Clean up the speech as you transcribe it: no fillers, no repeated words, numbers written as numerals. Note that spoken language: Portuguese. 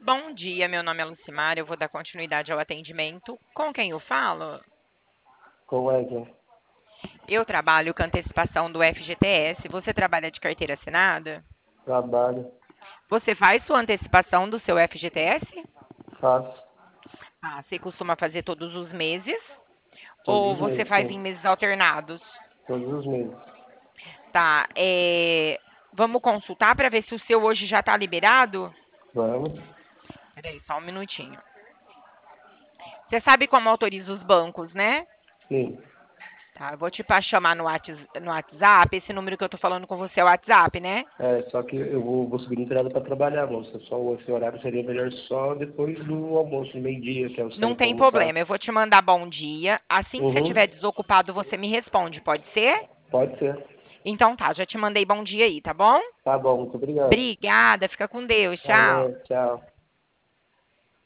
Bom dia, meu nome é Lucimar, eu vou dar continuidade ao atendimento. Com quem eu falo? Como é que é? Eu trabalho com antecipação do FGTS. Você trabalha de carteira assinada? Trabalho, Você faz sua antecipação do seu FGTS? faço Ah, você costuma fazer todos os meses? todos Ou os você meses, faz sim. em meses alternados? Todos os meses. Tá, vamos consultar para ver se o seu hoje já está liberado? Vamos? Peraí, só um minutinho. Você sabe como autoriza os bancos, né? Sim. Tá, eu vou te chamar no WhatsApp. Esse número que eu tô falando com você é o WhatsApp, né? É, só que eu vou subir no feriado para trabalhar, moça. Só esse horário seria melhor só depois do almoço, meio-dia, que eu Não saio para tem almoçar. problema. Eu vou te mandar bom dia. Assim que você Uhum. estiver desocupado, você me responde, pode ser? Pode ser. Então tá, já te mandei bom dia aí, tá bom? Tá bom, muito obrigado. Obrigada, fica com Deus. Tchau. Valeu, tchau.